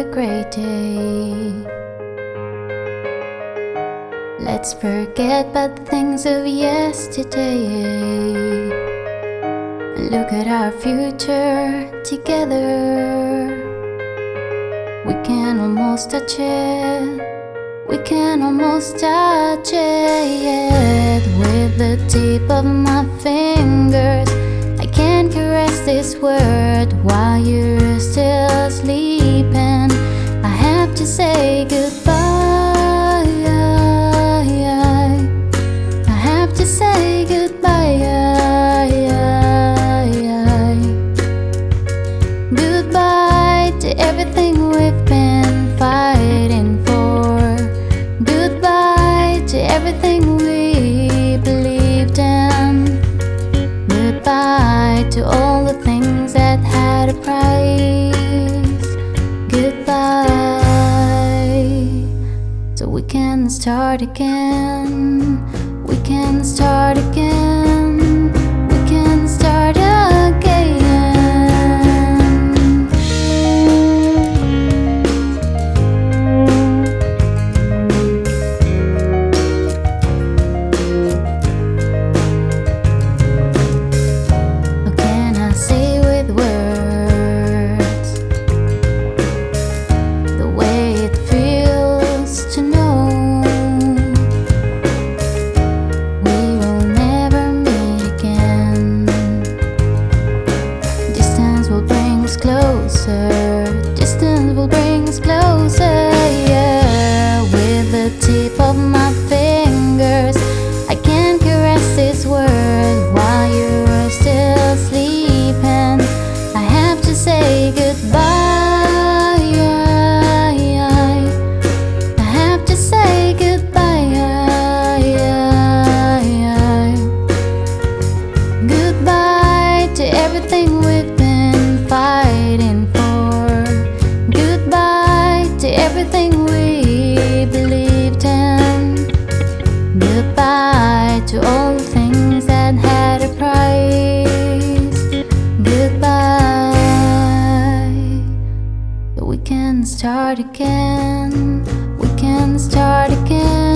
great day. Let's forget bad things of yesterday. Look at our future together. We can almost touch it. We can almost touch it. With the tip of my fingers, I can caress this world while you're still sleeping. I have to say goodbye. I have to say goodbye. Goodbye to everything we've been fighting for. Goodbye to everything we believed in. Goodbye to all the things that had a price. Goodbye, so we can start again. We can start again. We can start again. What can I say with words? The way it feels to know we will never meet again. Distance will bring us closer. Distance will bring us closer, yeah. With the tip of my fingers, I can caress this world while you're still sleeping. I have to say goodbye. I have to say goodbye. Goodbye to everything we've been fighting for. Goodbye to everything we believed in. Goodbye to all the things that had a price. Goodbye, so we can start again. We can start again.